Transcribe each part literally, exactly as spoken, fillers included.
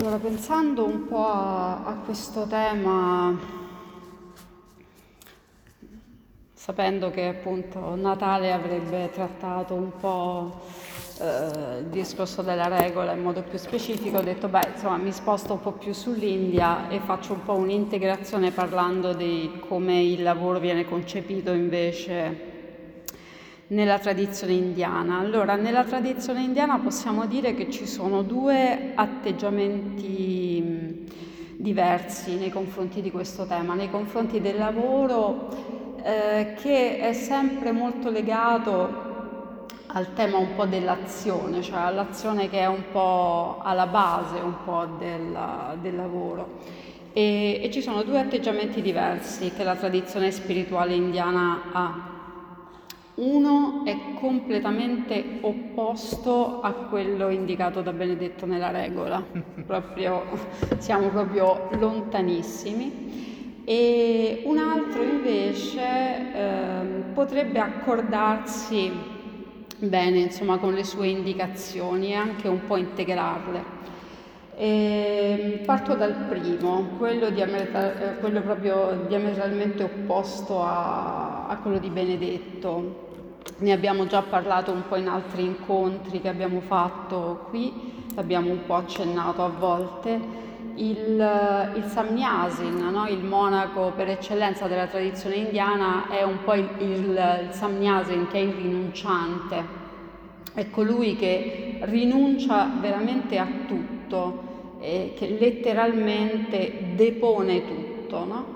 Allora, pensando un po' a, a questo tema, sapendo che appunto Natale avrebbe trattato un po' eh, il discorso della regola in modo più specifico, ho detto, beh, insomma, mi sposto un po' più sull'India e faccio un po' un'integrazione parlando di come il lavoro viene concepito invece nella tradizione indiana. Allora, nella tradizione indiana possiamo dire che ci sono due atteggiamenti mh, diversi nei confronti di questo tema, nei confronti del lavoro eh, che è sempre molto legato al tema un po' dell'azione, cioè all'azione che è un po' alla base un po' del, del lavoro. E, e ci sono due atteggiamenti diversi che la tradizione spirituale indiana ha. Uno è completamente opposto a quello indicato da Benedetto nella regola, proprio, siamo proprio lontanissimi, e un altro invece eh, potrebbe accordarsi bene, insomma, con le sue indicazioni e anche un po' integrarle. E parto dal primo, quello, diametra- quello proprio diametralmente opposto a, a quello di Benedetto. Ne abbiamo già parlato un po' in altri incontri che abbiamo fatto qui, abbiamo un po' accennato a volte. Il, il Samyasin, no? Il monaco per eccellenza della tradizione indiana, è un po' il, il, il Samyasin che è il rinunciante. È colui che rinuncia veramente a tutto, eh, che letteralmente depone tutto, no?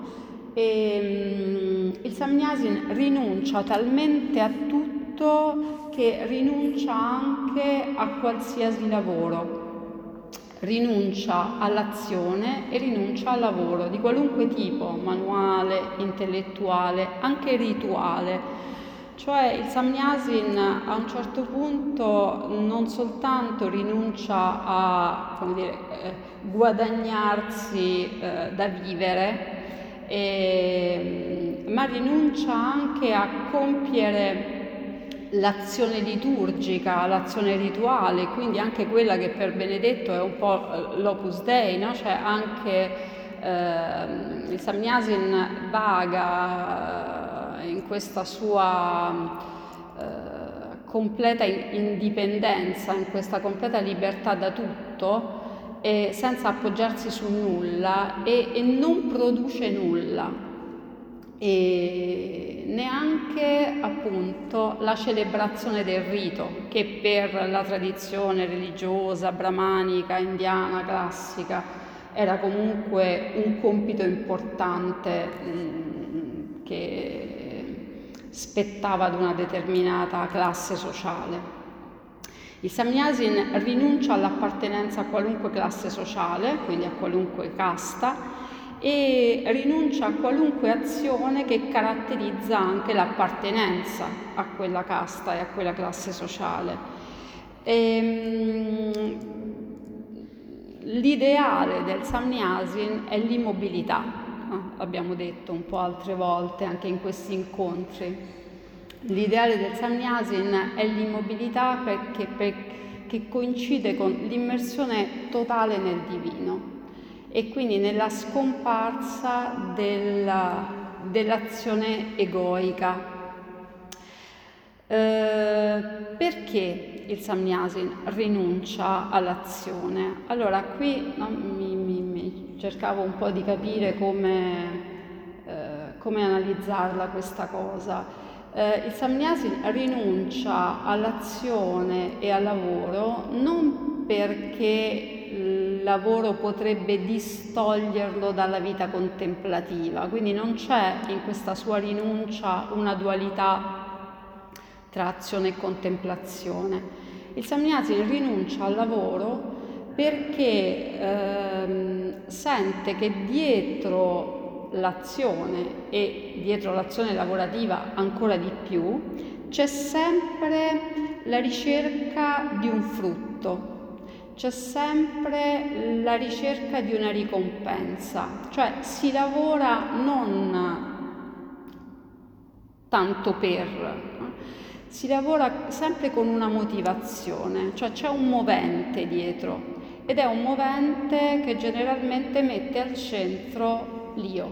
E, um, il Samyasin rinuncia talmente a tutto che rinuncia anche a qualsiasi lavoro, rinuncia all'azione e rinuncia al lavoro di qualunque tipo, manuale, intellettuale, anche rituale. Cioè il Samyasin a un certo punto non soltanto rinuncia a, come dire, eh, guadagnarsi eh, da vivere, eh, ma rinuncia anche a compiere l'azione liturgica, l'azione rituale, quindi anche quella che per Benedetto è un po' l'Opus Dei, no? Cioè anche eh, il Samyasin vaga in questa sua eh, completa indipendenza, in questa completa libertà da tutto, e senza appoggiarsi su nulla e, e non produce nulla, e neanche appunto la celebrazione del rito, che per la tradizione religiosa brahmanica, indiana, classica era comunque un compito importante mh, che spettava ad una determinata classe sociale. Il Samyasin rinuncia all'appartenenza a qualunque classe sociale, quindi a qualunque casta, e rinuncia a qualunque azione che caratterizza anche l'appartenenza a quella casta e a quella classe sociale. Ehm, l'ideale del Samyasin è l'immobilità, eh, abbiamo detto un po' altre volte anche in questi incontri. L'ideale del Samyasin è l'immobilità perché, perché coincide con l'immersione totale nel divino e quindi nella scomparsa della, dell'azione egoica. Eh, perché il Samyasin rinuncia all'azione? Allora, qui no, mi, mi, mi cercavo un po' di capire come, eh, come analizzarla questa cosa. Eh, il Samyasin rinuncia all'azione e al lavoro non perché il lavoro potrebbe distoglierlo dalla vita contemplativa, quindi non c'è in questa sua rinuncia una dualità tra azione e contemplazione. Il Samyasin rinuncia al lavoro perché ehm, sente che dietro l'azione e dietro l'azione lavorativa ancora di più c'è sempre la ricerca di un frutto, c'è sempre la ricerca di una ricompensa, cioè si lavora non tanto per, si lavora sempre con una motivazione, cioè c'è un movente dietro. ed è un movente che generalmente mette al centro l'io.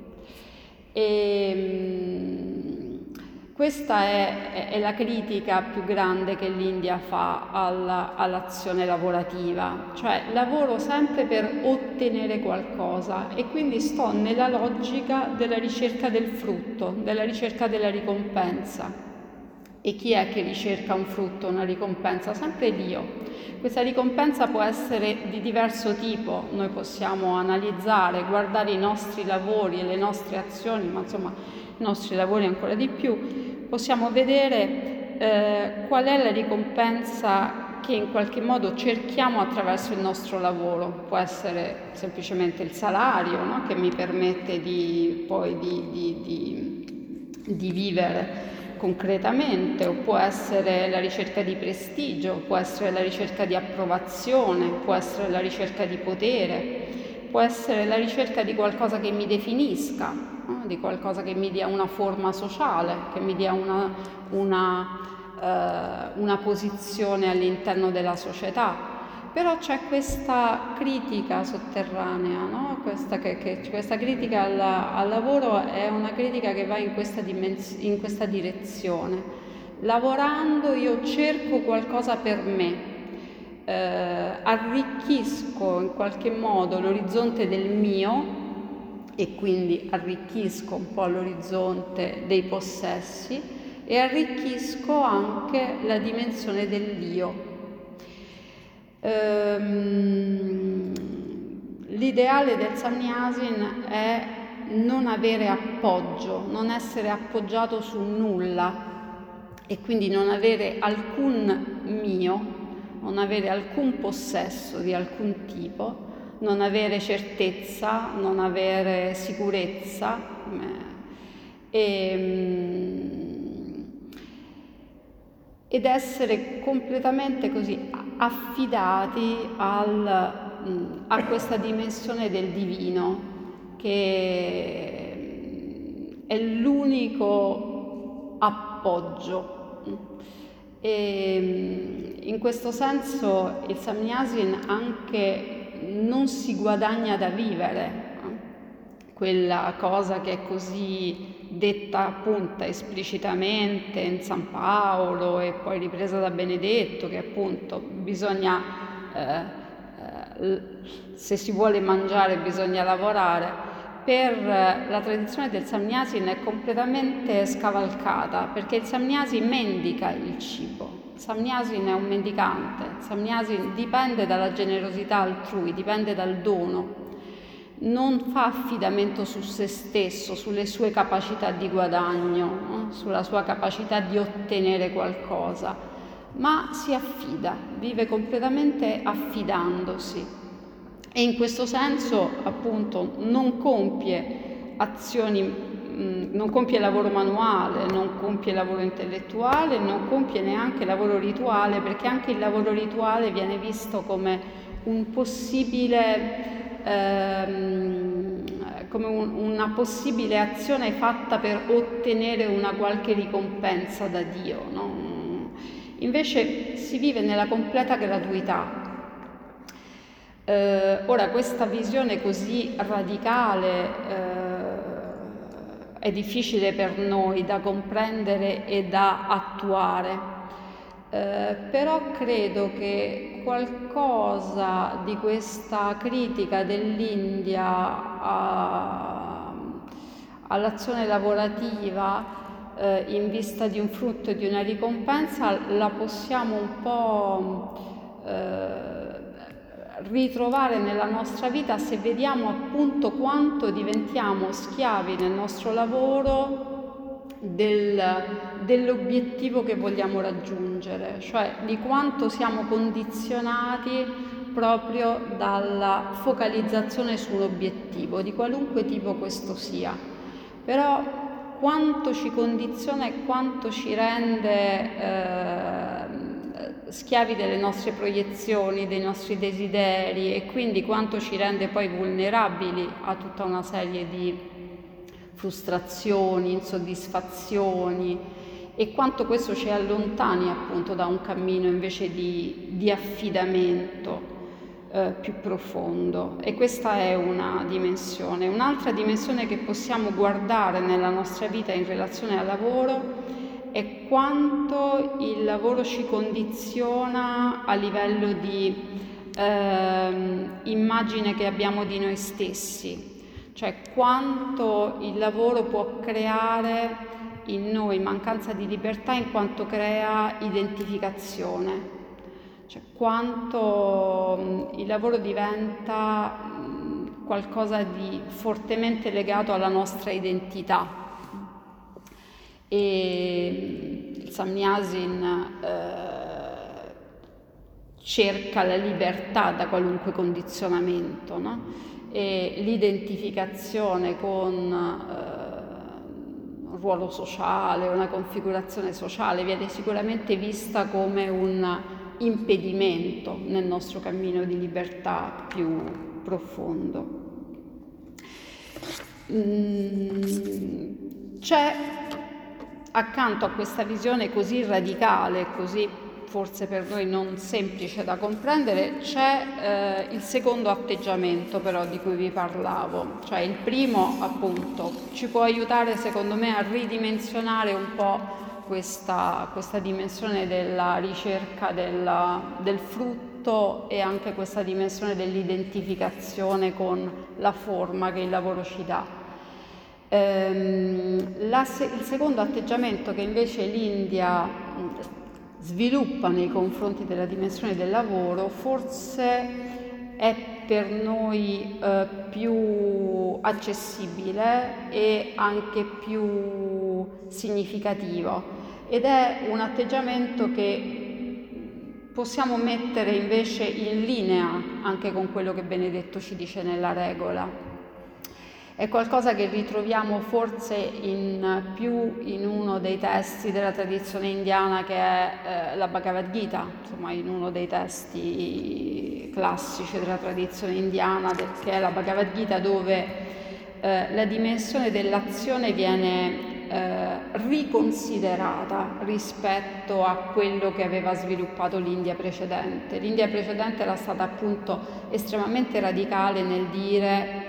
E, questa è, è la critica più grande che l'India fa alla, all'azione lavorativa, cioè lavoro sempre per ottenere qualcosa e quindi sto nella logica della ricerca del frutto, della ricerca della ricompensa. E chi è che ricerca un frutto, una ricompensa? Sempre Dio. Questa ricompensa può essere di diverso tipo, noi possiamo analizzare, guardare i nostri lavori e le nostre azioni, ma insomma i nostri lavori ancora di più, possiamo vedere eh, qual è la ricompensa che in qualche modo cerchiamo attraverso il nostro lavoro. Può essere semplicemente il salario, no? Che mi permette di, poi di, di, di, di vivere concretamente, o può essere la ricerca di prestigio, può essere la ricerca di approvazione, può essere la ricerca di potere, può essere la ricerca di qualcosa che mi definisca, no? Di qualcosa che mi dia una forma sociale, che mi dia una, una, eh, una posizione all'interno della società. Però c'è questa critica sotterranea, no? Questa, che, che, questa critica al, al lavoro è una critica che va in questa, dimens- in questa direzione. Lavorando io cerco qualcosa per me, eh, arricchisco in qualche modo l'orizzonte del mio e quindi arricchisco un po' l'orizzonte dei possessi e arricchisco anche la dimensione dell'io. L'ideale del Sannyasin è non avere appoggio, non essere appoggiato su nulla e quindi non avere alcun mio, non avere alcun possesso di alcun tipo, non avere certezza, non avere sicurezza e, ed essere completamente così affidati al, a questa dimensione del divino, che è l'unico appoggio. E in questo senso il Sannyasin anche non si guadagna da vivere, quella cosa che è così detta appunto esplicitamente in San Paolo e poi ripresa da Benedetto, che appunto bisogna, eh, eh, se si vuole mangiare bisogna lavorare. Per la tradizione del Sannyasin è completamente scavalcata, perché il Sannyasin mendica il cibo. Il Sannyasin è un mendicante, il Sannyasin dipende dalla generosità altrui, dipende dal dono. Non fa affidamento su se stesso, sulle sue capacità di guadagno, no? Sulla sua capacità di ottenere qualcosa, ma si affida, vive completamente affidandosi e in questo senso appunto non compie azioni, mh, non compie lavoro manuale, non compie lavoro intellettuale, non compie neanche lavoro rituale, perché anche il lavoro rituale viene visto come un possibile Ehm, come un, una possibile azione fatta per ottenere una qualche ricompensa da Dio, no? Invece si vive nella completa gratuità. Eh, ora questa visione così radicale eh, è difficile per noi da comprendere e da attuare. Eh, però credo che qualcosa di questa critica dell'India a, all'azione lavorativa eh, in vista di un frutto e di una ricompensa la possiamo un po' eh, ritrovare nella nostra vita se vediamo appunto quanto diventiamo schiavi nel nostro lavoro Del, dell'obiettivo che vogliamo raggiungere, cioè di quanto siamo condizionati proprio dalla focalizzazione su un obiettivo, di qualunque tipo questo sia. Però quanto ci condiziona e quanto ci rende eh, schiavi delle nostre proiezioni, dei nostri desideri e quindi quanto ci rende poi vulnerabili a tutta una serie di frustrazioni, insoddisfazioni e quanto questo ci allontani appunto da un cammino invece di, di affidamento. eh, più profondo, e questa è una dimensione. Un'altra dimensione che possiamo guardare nella nostra vita in relazione al lavoro è quanto il lavoro ci condiziona a livello di ehm, immagine che abbiamo di noi stessi, cioè quanto il lavoro può creare in noi mancanza di libertà in quanto crea identificazione, cioè quanto mh, il lavoro diventa mh, qualcosa di fortemente legato alla nostra identità. E il Samyasin eh, cerca la libertà da qualunque condizionamento, no? E l'identificazione con eh, ruolo sociale, una configurazione sociale viene sicuramente vista come un impedimento nel nostro cammino di libertà più profondo. C'è, accanto a questa visione così radicale, così forse per noi non semplice da comprendere, c'è eh, il secondo atteggiamento però di cui vi parlavo, cioè il primo appunto ci può aiutare secondo me a ridimensionare un po' questa, questa dimensione della ricerca della, del frutto e anche questa dimensione dell'identificazione con la forma che il lavoro ci dà. Ehm, la, il secondo atteggiamento che invece l'India sviluppa nei confronti della dimensione del lavoro forse è per noi eh, più accessibile e anche più significativo, ed è un atteggiamento che possiamo mettere invece in linea anche con quello che Benedetto ci dice nella regola. È qualcosa che ritroviamo forse in più in uno dei testi della tradizione indiana che è eh, la Bhagavad Gita, insomma in uno dei testi classici della tradizione indiana che è la Bhagavad Gita, dove eh, la dimensione dell'azione viene eh, riconsiderata rispetto a quello che aveva sviluppato l'India precedente. L'India precedente era stata appunto estremamente radicale nel dire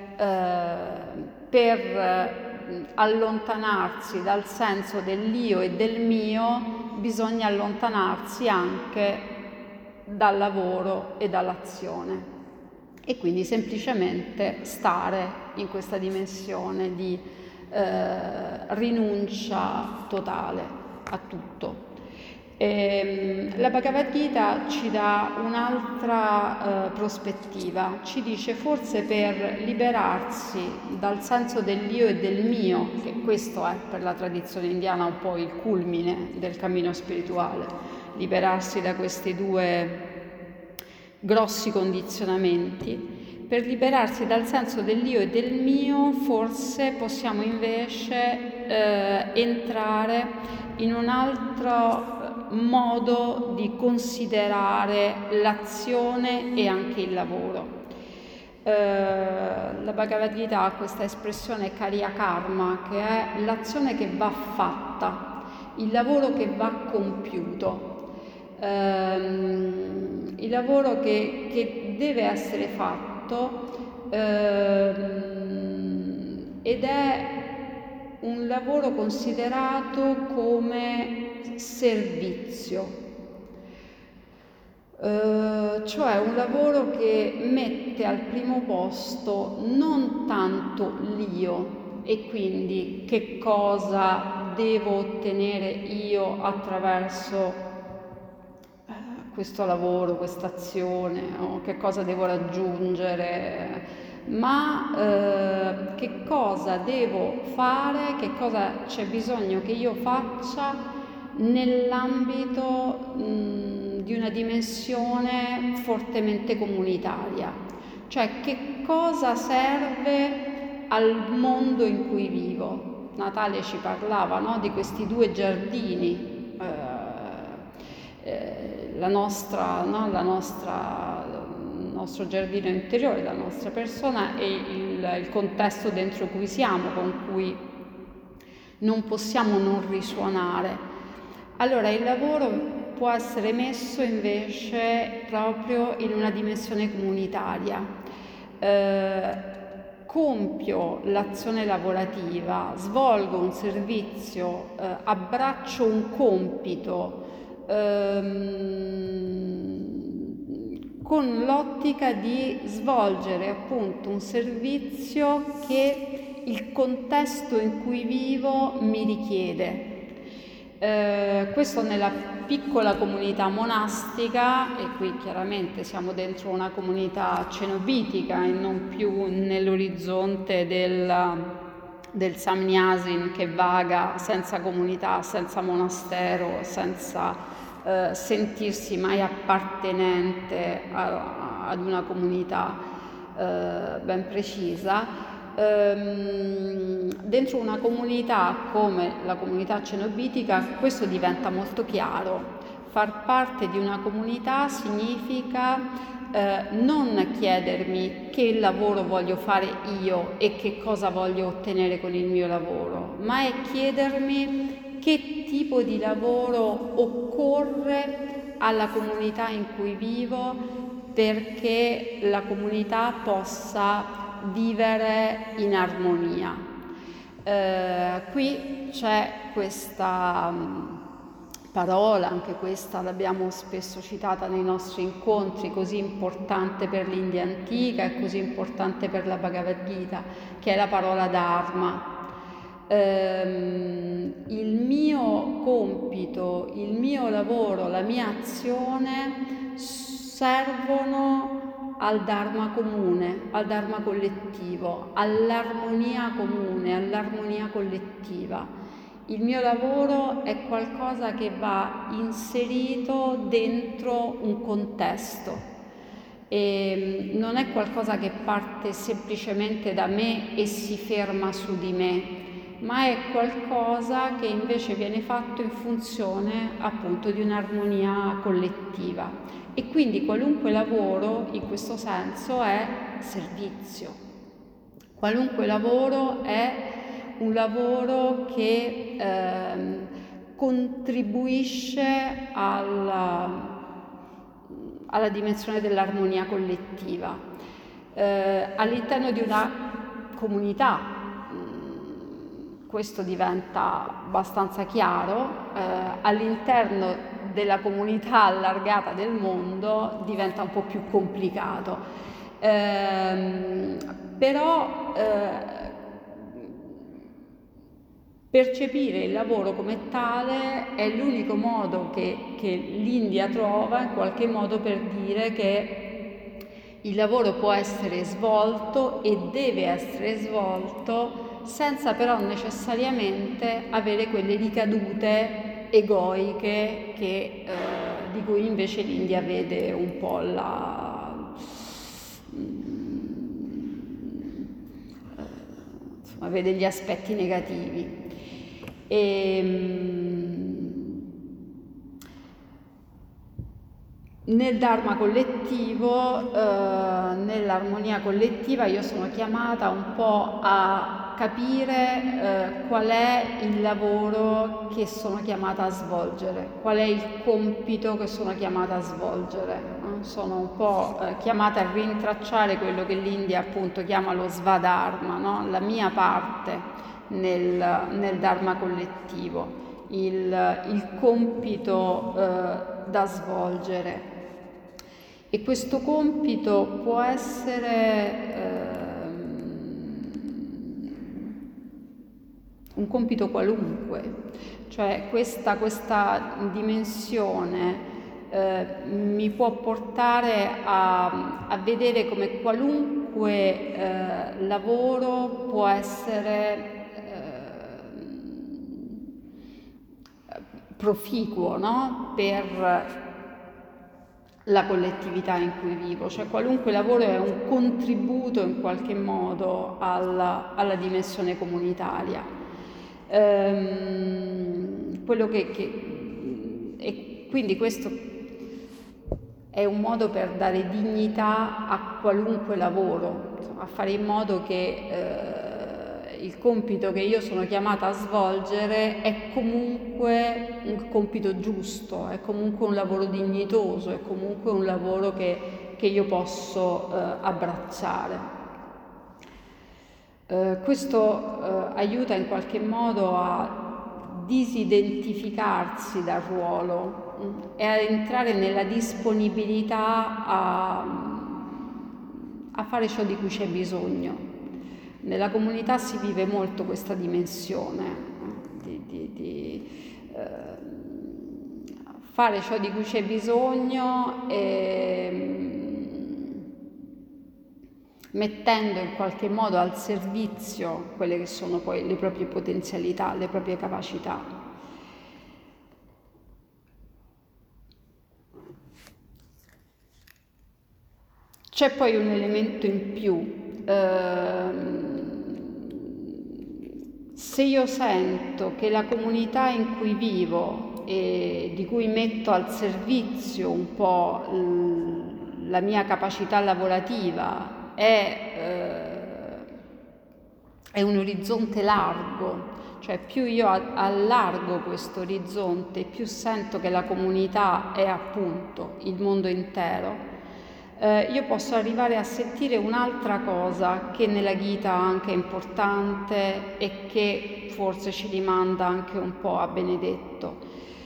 per allontanarsi dal senso dell'io e del mio bisogna allontanarsi anche dal lavoro e dall'azione, e quindi semplicemente stare in questa dimensione di eh, rinuncia totale a tutto. E la Bhagavad Gita ci dà un'altra eh, prospettiva, ci dice forse per liberarsi dal senso dell'io e del mio, che questo è per la tradizione indiana un po' il culmine del cammino spirituale, liberarsi da questi due grossi condizionamenti, per liberarsi dal senso dell'io e del mio forse possiamo invece eh, entrare in un altro modo di considerare l'azione e anche il lavoro. Eh, la Bhagavad Gita ha questa espressione Karya Karma, che è l'azione che va fatta, il lavoro che va compiuto, ehm, il lavoro che, che deve essere fatto ehm, ed è un lavoro considerato come servizio, eh, cioè un lavoro che mette al primo posto non tanto l'io e quindi che cosa devo ottenere io attraverso eh, questo lavoro, questa azione, o che cosa devo raggiungere, ma eh, che cosa devo fare, che cosa c'è bisogno che io faccia nell'ambito mh, di una dimensione fortemente comunitaria, cioè che cosa serve al mondo in cui vivo. Natale ci parlava, no, di questi due giardini, eh, eh, la nostra, no, la nostra, il nostro giardino interiore, la nostra persona e il, il contesto dentro cui siamo, con cui non possiamo non risuonare. Allora il lavoro può essere messo invece proprio in una dimensione comunitaria. Eh, compio l'azione lavorativa, svolgo un servizio, eh, abbraccio un compito ehm, con l'ottica di svolgere appunto un servizio che il contesto in cui vivo mi richiede. Eh, questo nella piccola comunità monastica, e qui chiaramente siamo dentro una comunità cenobitica e non più nell'orizzonte del, del Samnyasin che vaga senza comunità, senza monastero, senza eh, sentirsi mai appartenente a, ad una comunità eh, ben precisa. Dentro una comunità come la comunità cenobitica questo diventa molto chiaro. Far parte di una comunità significa eh, non chiedermi che lavoro voglio fare io e che cosa voglio ottenere con il mio lavoro, ma è chiedermi che tipo di lavoro occorre alla comunità in cui vivo perché la comunità possa vivere in armonia. Eh, qui c'è questa um, parola, anche questa l'abbiamo spesso citata nei nostri incontri, così importante per l'India antica e così importante per la Bhagavad Gita, che è la parola Dharma. Eh, il mio compito, il mio lavoro, la mia azione servono al Dharma comune, al Dharma collettivo, all'armonia comune, all'armonia collettiva. Il mio lavoro è qualcosa che va inserito dentro un contesto e non è qualcosa che parte semplicemente da me e si ferma su di me, ma è qualcosa che invece viene fatto in funzione appunto di un'armonia collettiva. E quindi qualunque lavoro in questo senso è servizio, qualunque lavoro è un lavoro che eh, contribuisce alla, alla dimensione dell'armonia collettiva. Eh, all'interno di una comunità mh, questo diventa abbastanza chiaro, eh, all'interno della comunità allargata del mondo diventa un po' più complicato. Eh, però eh, percepire il lavoro come tale è l'unico modo che, che l'India trova in qualche modo per dire che il lavoro può essere svolto e deve essere svolto senza però necessariamente avere quelle ricadute egoiche che, eh, di cui invece l'India vede un po' la, insomma, vede gli aspetti negativi. E, nel Dharma collettivo, eh, nell'armonia collettiva, io sono chiamata un po' a capire eh, qual è il lavoro che sono chiamata a svolgere, qual è il compito che sono chiamata a svolgere. Eh? Sono un po' eh, chiamata a rintracciare quello che l'India appunto chiama lo Svadharma, no? La mia parte nel, nel Dharma collettivo, il, il compito eh, da svolgere. E questo compito può essere eh, un compito qualunque, cioè questa, questa dimensione eh, mi può portare a, a vedere come qualunque eh, lavoro può essere proficuo, no? Per la collettività in cui vivo, cioè qualunque lavoro è un contributo in qualche modo alla, alla dimensione comunitaria. Ehm, quello che, che, e quindi questo è un modo per dare dignità a qualunque lavoro, insomma, a fare in modo che eh, il compito che io sono chiamata a svolgere è comunque un compito giusto, è comunque un lavoro dignitoso, è comunque un lavoro che, che io posso eh, abbracciare. Eh, questo eh, aiuta in qualche modo a disidentificarsi dal ruolo mh, e a entrare nella disponibilità a a fare ciò di cui c'è bisogno. Nella comunità si vive molto questa dimensione di, di, di eh, fare ciò di cui c'è bisogno e mettendo in qualche modo al servizio quelle che sono poi le proprie potenzialità, le proprie capacità. C'è poi un elemento in più, ehm, se io sento che la comunità in cui vivo e di cui metto al servizio un po' l- la mia capacità lavorativa è, eh, è un orizzonte largo, cioè più io a- allargo questo orizzonte, più sento che la comunità è appunto il mondo intero. Eh, io posso arrivare a sentire un'altra cosa che nella Gita anche è importante e che forse ci rimanda anche un po' a Benedetto.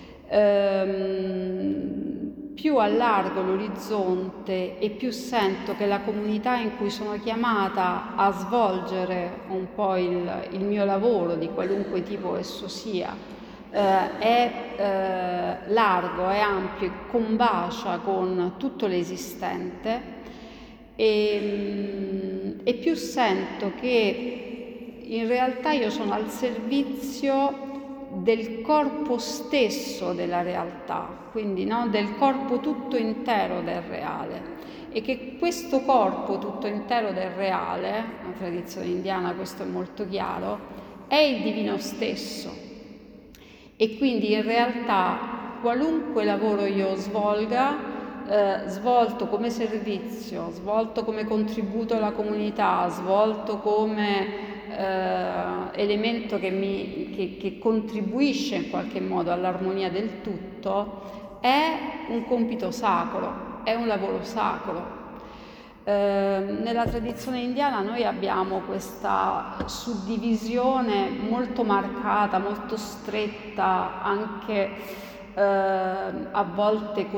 Ehm, più allargo l'orizzonte e più sento che la comunità in cui sono chiamata a svolgere un po' il, il mio lavoro, di qualunque tipo esso sia, Uh, è uh, largo, è ampio e combacia con tutto l'esistente e, e più sento che in realtà io sono al servizio del corpo stesso della realtà, quindi no, del corpo tutto intero del reale, e che questo corpo tutto intero del reale, nella tradizione indiana questo è molto chiaro, è il divino stesso. E quindi in realtà qualunque lavoro io svolga, eh, svolto come servizio, svolto come contributo alla comunità, svolto come eh, elemento che, mi, che, che contribuisce in qualche modo all'armonia del tutto, è un compito sacro, è un lavoro sacro. Eh, nella tradizione indiana noi abbiamo questa suddivisione molto marcata, molto stretta, anche eh, a volte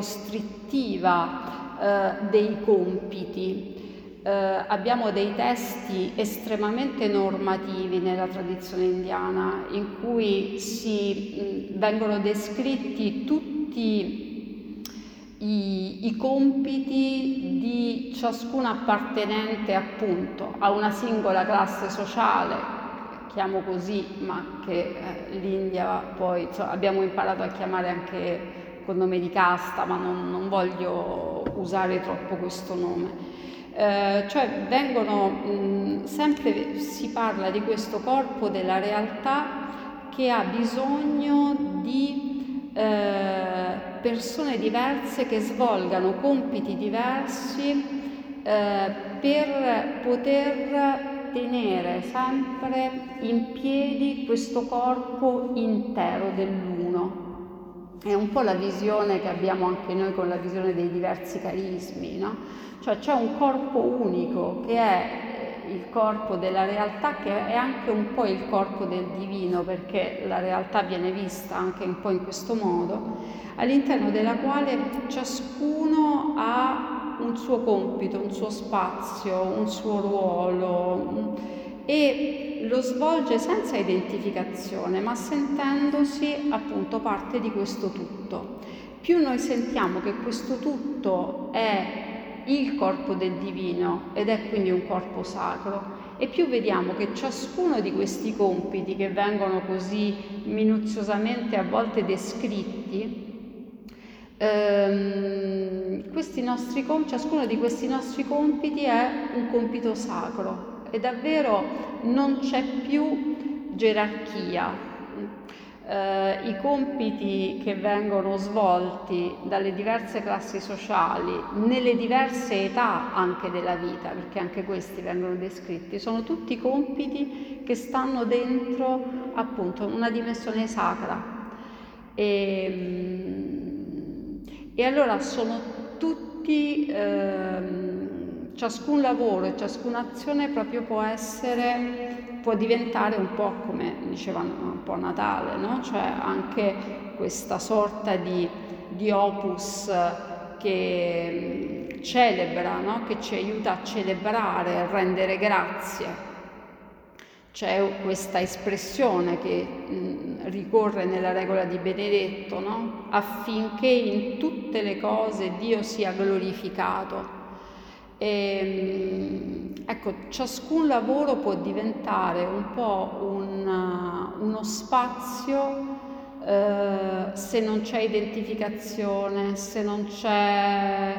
costrittiva eh, dei compiti. Eh, abbiamo dei testi estremamente normativi nella tradizione indiana in cui si mh, vengono descritti tutti I, i compiti di ciascun appartenente appunto a una singola classe sociale, chiamo così, ma che eh, l'India poi cioè, abbiamo imparato a chiamare anche col nome di casta, ma non, non voglio usare troppo questo nome. Eh, cioè vengono mh, sempre si parla di questo corpo della realtà che ha bisogno di Eh, persone diverse che svolgano compiti diversi eh, per poter tenere sempre in piedi questo corpo intero dell'uno. È un po' la visione che abbiamo anche noi con la visione dei diversi carismi, no? Cioè c'è un corpo unico che è il corpo della realtà, che è anche un po' il corpo del divino, perché la realtà viene vista anche un po' in questo modo, all'interno della quale ciascuno ha un suo compito, un suo spazio, un suo ruolo e lo svolge senza identificazione, ma sentendosi appunto parte di questo tutto. Più noi sentiamo che questo tutto è il corpo del divino ed è quindi un corpo sacro, e più vediamo che ciascuno di questi compiti che vengono così minuziosamente a volte descritti, ehm, questi nostri, ciascuno di questi nostri compiti è un compito sacro e davvero non c'è più gerarchia. eh, i compiti che vengono svolti dalle diverse classi sociali, nelle diverse età anche della vita, perché anche questi vengono descritti, sono tutti compiti che stanno dentro appunto una dimensione sacra. E, e allora sono tutti, ehm, ciascun lavoro e ciascuna azione proprio può essere, può diventare un po' come dicevano un po' Natale, no? Cioè anche questa sorta di, di opus che celebra, no? Che ci aiuta a celebrare, a rendere grazie. C'è questa espressione che mh, ricorre nella regola di Benedetto, no? Affinché in tutte le cose Dio sia glorificato. E, ecco, ciascun lavoro può diventare un po' un, uno spazio, eh, se non c'è identificazione, se non c'è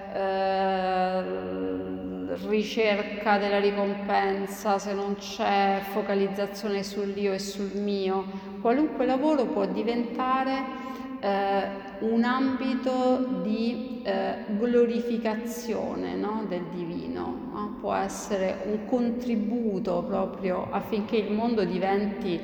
eh, ricerca della ricompensa, se non c'è focalizzazione sull'io e sul mio, qualunque lavoro può diventare eh, un ambito di eh, glorificazione, no? Del divino, no? Può essere un contributo proprio affinché il mondo diventi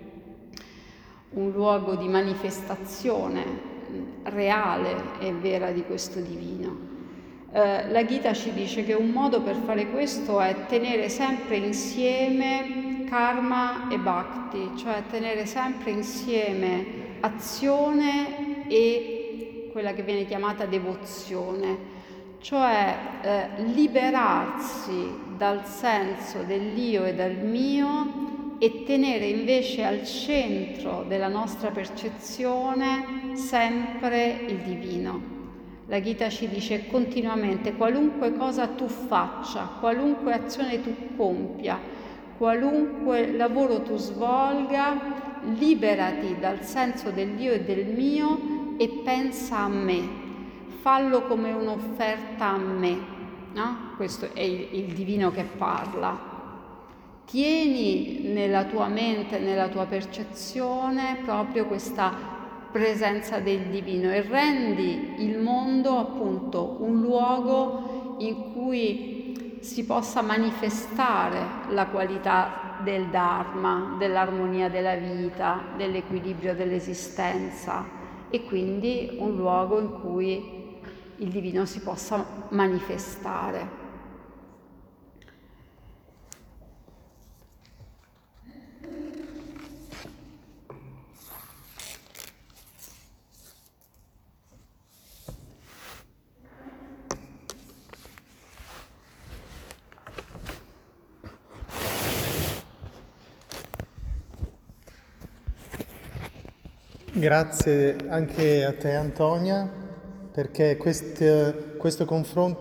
un luogo di manifestazione reale e vera di questo divino. Eh, la Gita ci dice che un modo per fare questo è tenere sempre insieme karma e bhakti, cioè tenere sempre insieme azione e quella che viene chiamata devozione, cioè eh, liberarsi dal senso dell'io e del mio e tenere invece al centro della nostra percezione sempre il divino. La Gita ci dice continuamente: qualunque cosa tu faccia, qualunque azione tu compia, qualunque lavoro tu svolga, liberati dal senso dell'io e del mio e pensa a me, fallo come un'offerta a me, no? Questo è il, il divino che parla. Tieni nella tua mente, nella tua percezione proprio questa presenza del divino e rendi il mondo appunto un luogo in cui si possa manifestare la qualità del Dharma, dell'armonia della vita, dell'equilibrio dell'esistenza e quindi un luogo in cui il divino si possa manifestare. Grazie anche a te Antonia, perché questo, questo confronto